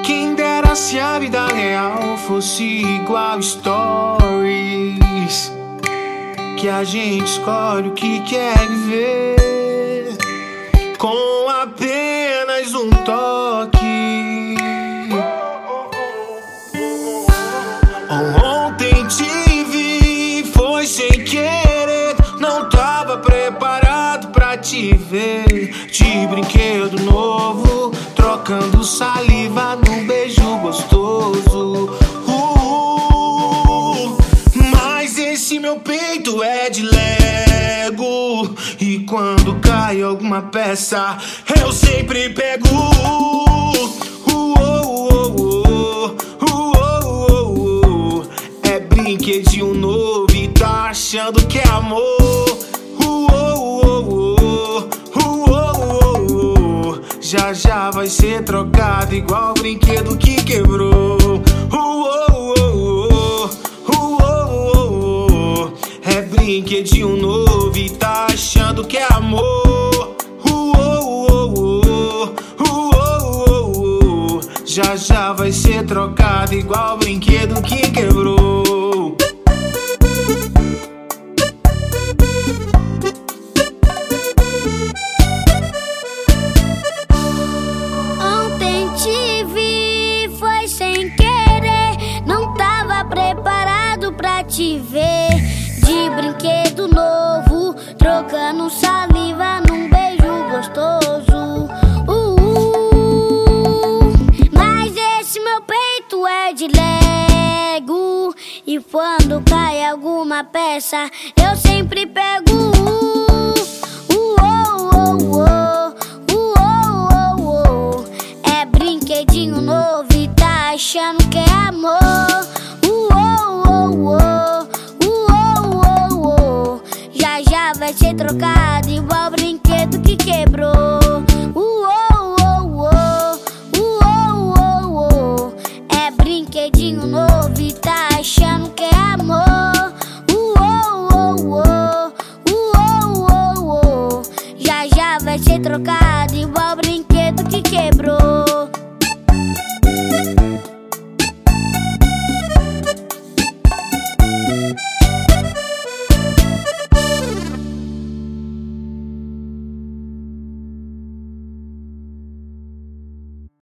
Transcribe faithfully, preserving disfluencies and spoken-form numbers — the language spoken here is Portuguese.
Quem dera se a vida real fosse igual stories, que a gente escolhe o que quer ver com apenas um toque. Ontem te vi, foi sem querer, não tava preparado pra te ver. De brinquedo novo, trocando saliva num beijo gostoso. uh, Mas esse meu peito é de Lego, e quando cai alguma peça eu sempre pego. uh, uh, uh, uh, uh, uh, uh. É brinquedinho novo e tá achando que é amor. uh, uh, uh, uh, uh, uh, uh. Já já vai ser trocado igual brinquedo que quebrou. uh, uh, uh, uh, uh, uh, uh. É brinquedinho novo e tá achando que é amor. uh, uh, uh, uh, uh, uh, uh. Já já vai ser trocado igual brinquedo que quebrou. Ontem te vi, foi sem querer, não tava preparado pra te ver. De brinquedo novo, trocando saliva num beijo gostoso. uh, uh. Mas esse meu peito é de Lego, e quando cai alguma peça eu sempre pego. uh, uh, uh, uh, uh, uh, uh, uh. É brinquedinho novo e tá achando que é amor. uh, uh, uh, uh, uh, uh, uh. Já já vai ser trocado igual brinquedo que quebrou. uh, uh, uh, uh, uh, uh, uh. É brinquedinho novo e tá achando que é amor. uh, uh, uh, uh, uh, uh, uh. Já já vai ser trocado